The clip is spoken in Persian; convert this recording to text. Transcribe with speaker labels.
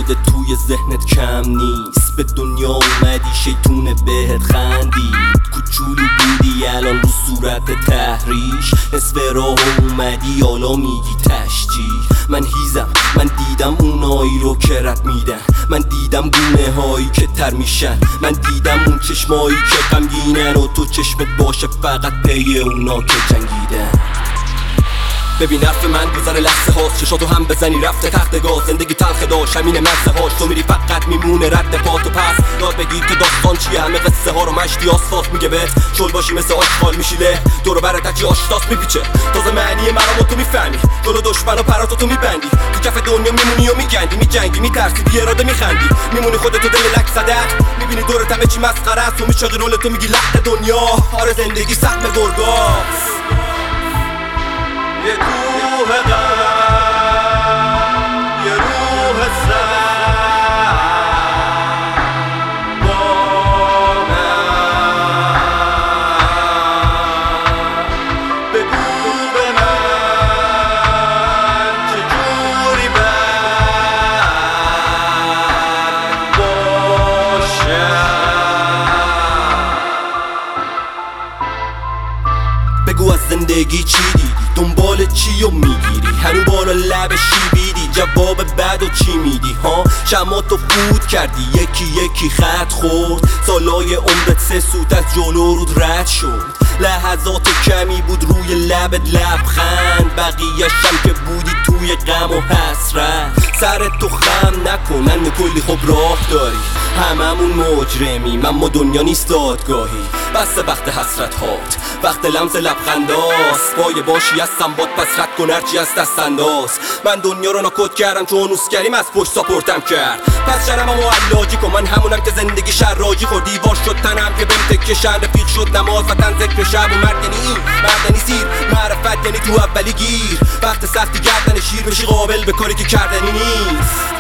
Speaker 1: خودت توی ذهنت کم نیست. به دنیا اومدی شیطونه بهت خندید. کوچولو بودی الان رو صورت تحریش. نصف راه اومدی حالا میگی تشجیح. من هیزم، من دیدم اونایی رو که رد میدن. من دیدم گونه هایی که تر میشن. من دیدم اون چشمایی که غمگینن و تو چشمت باشه فقط پی اونا که جنگیدن. ببین حرف من گذر لحظه هاست. چشاتو هم بزنی رفته تحت گاز. زندگی تلخ داشت همین مزه هاش. تو میری فقط میمونه رد پاتو پس. یاد بگیر که داستان چیه. همه قصه ها رو مشتی آسفالت میگه بهت. شل باشی مثل آشغال میشیله. دورو برت هرچی آشتاس میپیچه. تازه معنی مرامو تو میفهمی. جلو دشمن و پراتو تو میبندی. تو کف دنیا میمونی و میگندی. میجنگی میترسی بی اراده میخندی. میمونی خودتو دل لک صدق. میبینی دورت همه چی مسخره است. تو میشاقی رول تو میگی لق دنیا. آره زندگی سهم گرگاست. یه کوه غم، یه روح سرد با من. بگو به من چجوری بد باشم. بگو از زندگی چی دیدی؟ دنبال چی و میگیری؟ هنو بالا لب شیبیدی؟ جواب بد و چی میدی ها؟ شماتو فوت کردی یکی یکی خط خورد. سالای عمرت 3 سوت از جلو رود رد شد. لحظات کمی بود روی لبت لبخند. بقیه‌شم که بودی توی غم و حسرت. سرت تو خم نکنن کلی خب راه داری. هممون مجرمیم اما دنیا نیست دادگاهی. بس وقت حسرت هات، وقت لمس لبخنداست. پای باشی از سنباد پس رد کن هرچی از دست انداز. من دنیا رو ناکد کردم چون اسکریم از پشت ساپورتم کرد. پس شرمم و علاجی کن. من همونم که زندگی شراجی خورد. دیوار شد تنم که بهم تکه شهر. رفیق شد نماز وطن ذکر شب. و مرد یعنی این، مردنی سیر. معرفت یعنی تو اولی گیر. وقت سختی گردن شیر بشی قابل به کاری که کردنی نیست.